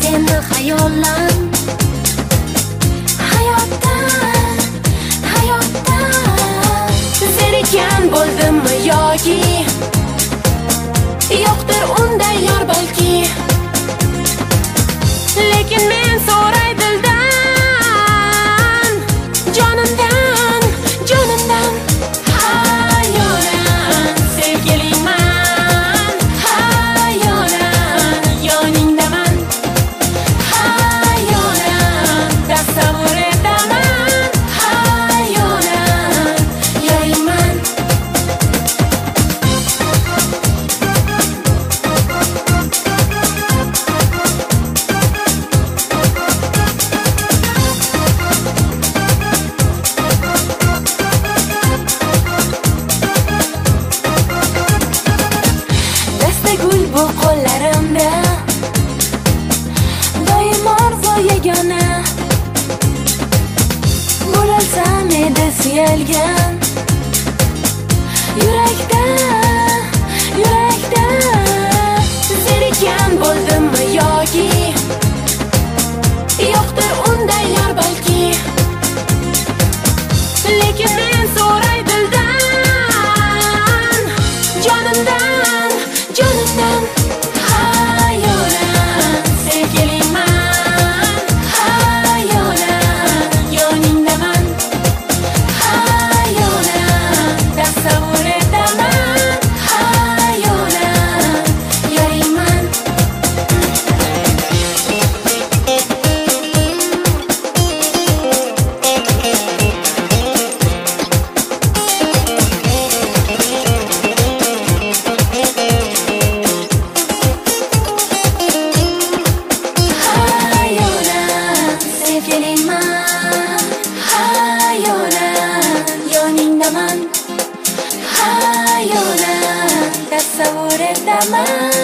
seni xayollan. Hayotdan zerikan bo'ldimmi yoki yo'qdir unday yor balki. Lekin men so'ray dildan, jonimdan, jonimdan. Hayolan sevgiliman, hayolan yoningdaman, hayolan tasavvur etaman, hayolan yoringman. Gul bu qo'llarimda doim orzu yagona. Bo'lsam edi suyalgan yurakda, yurakda. Zerikan bo'ldimmi yoki yo'qdir unday yor balki. Lekin men so'ray dildan, jonimdan, jonimdan. Hayolan sevgiliman, hayolan yoningdaman, hayolan tasavvur etaman, hayolan yoringman. Hayolan yoningdaman, hayolan tasavvur etaman.